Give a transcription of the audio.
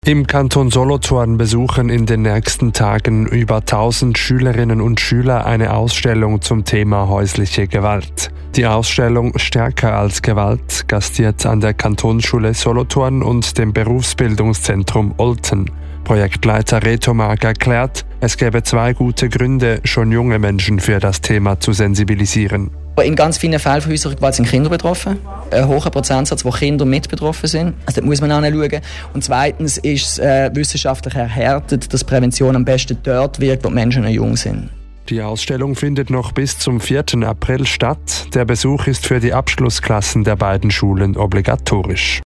Im Kanton Solothurn besuchen in den nächsten Tagen über 1000 Schülerinnen und Schüler eine Ausstellung zum Thema häusliche Gewalt. Die Ausstellung Stärker als Gewalt gastiert an der Kantonsschule Solothurn und dem Berufsbildungszentrum Olten. Projektleiter Reto Mag erklärt, es gäbe 2 gute Gründe, schon junge Menschen für das Thema zu sensibilisieren. In ganz vielen Fällen von häuslicher Gewalt sind Kinder betroffen. Ein hoher Prozentsatz, wo Kinder mit betroffen sind. Also da muss man anschauen. Und zweitens ist es wissenschaftlich erhärtet, dass Prävention am besten dort wirkt, wo die Menschen noch jung sind. Die Ausstellung findet noch bis zum 4. April statt. Der Besuch ist für die Abschlussklassen der beiden Schulen obligatorisch.